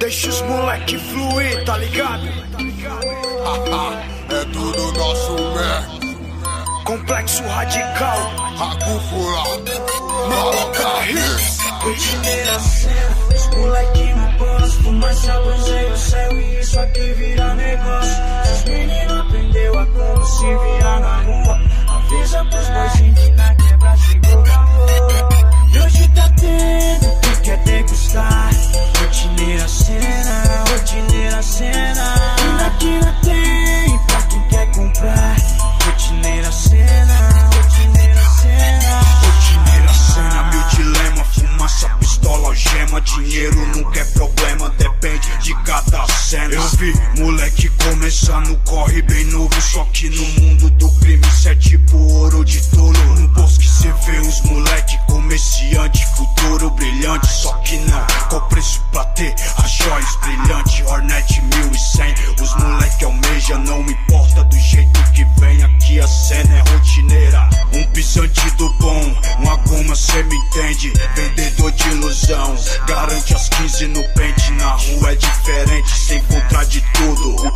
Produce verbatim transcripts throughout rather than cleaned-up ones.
Deixa os moleque fluir, tá ligado? É tudo nosso mesmo. Complexo radical, A cúpula, Maloca Hits. Rotineira cena, os moleque no posto, fumaça, bronzeia o céu e isso aqui vira negócio. Os meninos aprendeu a como se virar na rua. Avisa pros boizinhos que na quebra chegou da hora. E hoje tá tendo, quem quer degustar. Rotineira cena, rotineira cena. E na quina tem, pra quem quer comprar. Rotineira cena, rotineira cena. Rotineira cena, meu dilema. Fumaça, pistola, algema. Dinheiro nunca é problema, depende de cada cena. Eu vi moleque começando, corre bem novo. Só que no mundo do crime cê é tipo ouro de tolo. No bosque cê vê uns moleque comerciante, futuro brilhante. Só que não, qual preço pra ter as joias brilhantes? Hornet mil e cem, os moleque almeja. Não me importa do jeito que vem, aqui a cena é rotineira. Um pisante do bom, uma goma cê me entende. Vendedor de ilusão, garante as quinze no pente. Na rua é diferente, sem encontrar de tudo.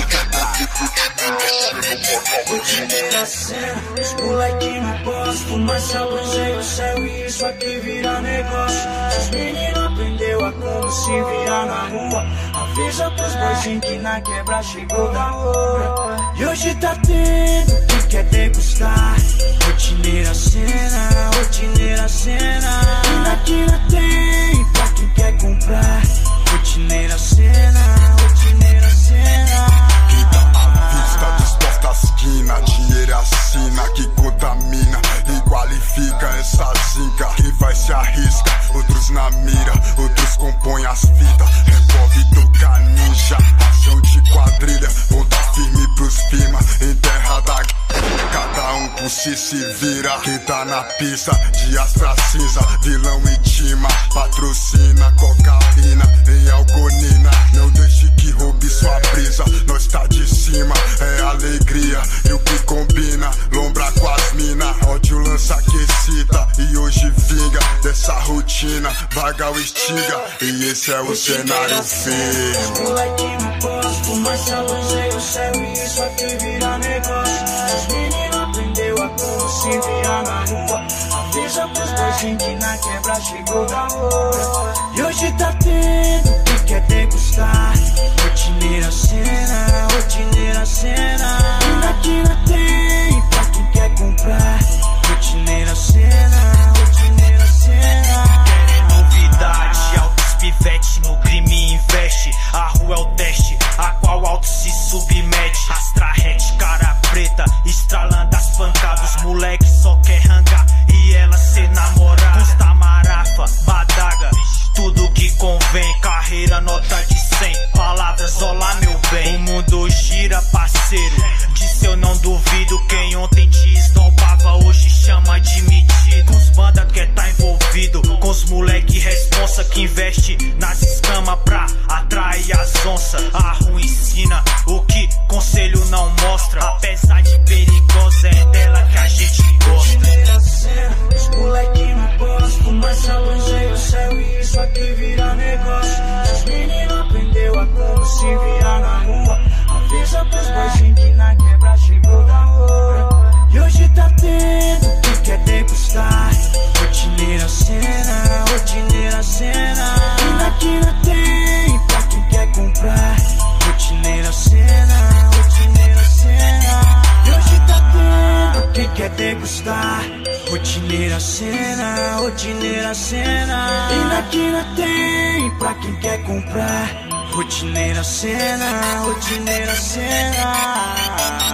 Rotineira cena, os moleque no posto, fumaça, bronzeia o céu e isso aqui vira negócio. Os meninos aprendeu a como se virar na rua. Avisa pros boizinhos que na quebra chegou da hora. E hoje tá tendo, quem quer degustar. Rotineira cena, rotineira cena. E na quina tem, pra quem quer comprar. Rotineira cena, rotineira cena. quem tá à vista, disposta às esquina. Dinheiro assina, que contamina e qualifica essa zinca. Quem vai se arrisca, outros na mira, outros compõem as fitas. Revolve toca ninja, ação de quadrilha. Ponta firme pros firma, em terra da guerra. Cada um por si se vira. Quem tá na pista, dias pra cinza. Vilão intima, patrocina cocaína em algonina. Não deixe que roube sua brisa. Nós tá de cima, é alegria. E o que combina, lombra com as mina. Ódio lança que excita e hoje vinga. Dessa rotina, vaga o estiga. E esse é o cenário feio. Os moleque no posto, fumaça, bronzeia o céu e isso aqui vira negócio. Os meninos aprendeu a como se virar na rua. Avisa pros boizinhos que na quebra chegou da hora. E hoje tá tendo, quem quer degustar. Rotineira cena, rotineira cena. E na quina tem, pra quem quer comprar. Rotineira cena, rotineira cena. Querem novidade, altos pivete no crime investe. A rua é o teste, a qual alto se submete. Astrahete, cara preta, estralando as pancadas. Os moleque só quer rangar e ela ser namorada. Custa marafa, badaga, tudo que convém. Carreira nota de cem, palavras olá meu bem. O mundo gira parceiro, disso eu não duvido. Quem ontem te esnobava hoje chama de metido. Os banda quer tá envolvido com os moleque responsa que investe nas escamas pra atrair as onças. A rua ensina o que conselho não mostra. Apesar de perigosa, é dela que a gente gosta. Rotineira cena, os moleque no posto, fumaça, bronzeia o céu e isso aqui vira negócio. Os meninos aprendeu a como se virar na rua. Avisa pros boizinhos que na quebra chegou da hora. E hoje tá tendo, quem quer degustar. Rotineira cena, rotineira cena. E na quina tem, pra quem quer comprar. Rotineira cena, rotineira cena. E hoje tá tendo, quem quer degustar. Rotineira cena, rotineira cena. E na quina tem, pra quem quer comprar. Rotineira cena, rotineira cena.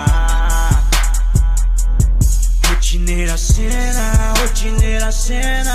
Rotineira cena, rotineira cena.